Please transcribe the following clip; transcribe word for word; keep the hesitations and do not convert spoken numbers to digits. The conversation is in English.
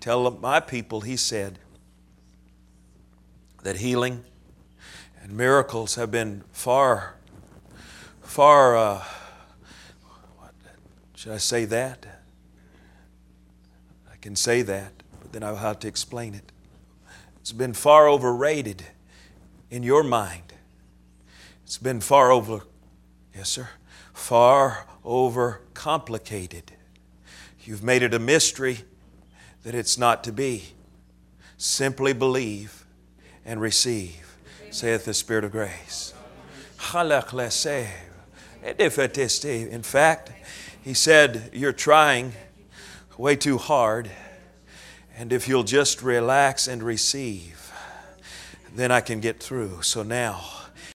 Tell my people, He said, that healing and miracles have been far, far, uh, what, should I say that? I can say that, but then I'll have to explain it. It's been far overrated in your mind. It's been far over, yes sir, far over complicated. You've made it a mystery that it's not to be. Simply believe and receive, saith the Spirit of grace. In fact, He said, you're trying way too hard, and if you'll just relax and receive, then I can get through. So now,